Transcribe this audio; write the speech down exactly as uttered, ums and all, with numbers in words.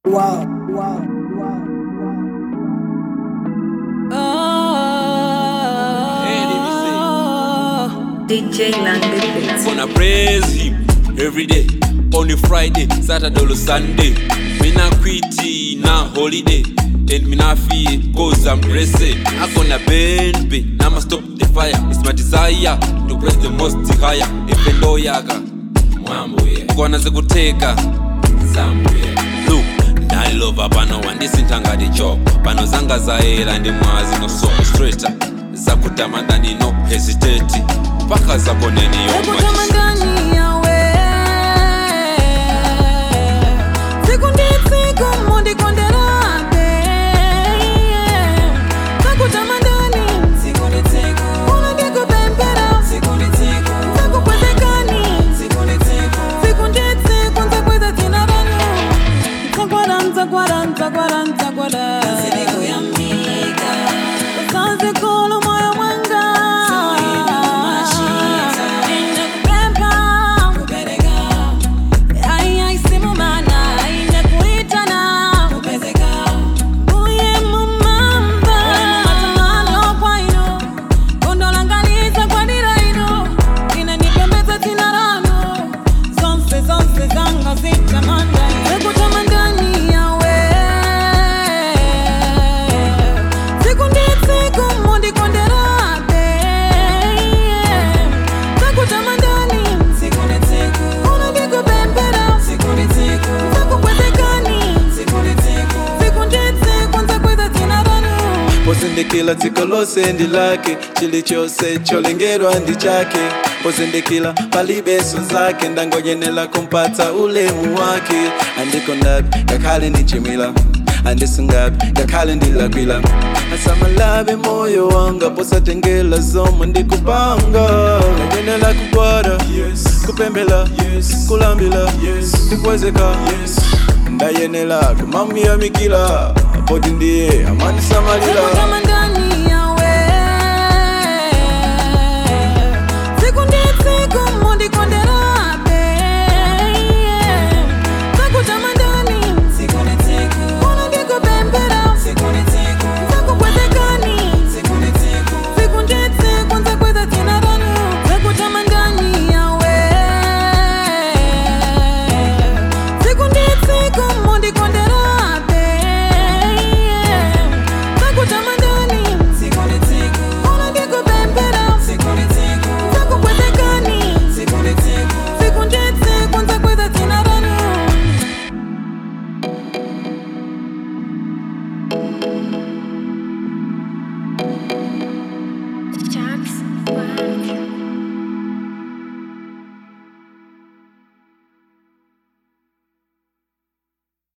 Wow, wow, wow, wow. Oh, D J Landy Beats. Gonna praise him every day. On a Friday, Saturday or Sunday. Me na quitty na holiday. And me na fear cause I'm blessed. I gonna bend me, I'ma stop the fire. It's my desire to press the most higher. Even though yaga Mambo yeah. Gonna zekuteka Zambo yeah. Look, I love abano one this intanga the job. Bano zanga zaera ndi mwazi no so straighter. Zakutamandani no hesitate. Paka zako neni yo Zakutamandani yawe Sekundi siku mundi konderate Zakutamandani Sekundi siku Mundi kupempera Sekundi siku Zakupwezekani Sekundi siku Sekundi siku Nzakweza tinaranu Nzakwara, nzakwara, nzakwara, nzakwara Nzidi kuyamika Sanzi kulu moyo mwanga Posendekila dziko lose ndi lake, chilichonse cholengerwa ndi chake. Posendekila palibeso zake, ndangoyenela kumpata ulemu wake. Andiko ndabi ngakhale ndichimwila, andisungabi ngakhale ndilakwila. Asamalabe moyo wanga posatengela zomwe ndikupanga. Ndayenela kukwara, yes. Kupembela, yes. Kulambila, yes. Kupwezeka, yes. Ndayenela kumamia mikila. Poti ndiye amani samalila.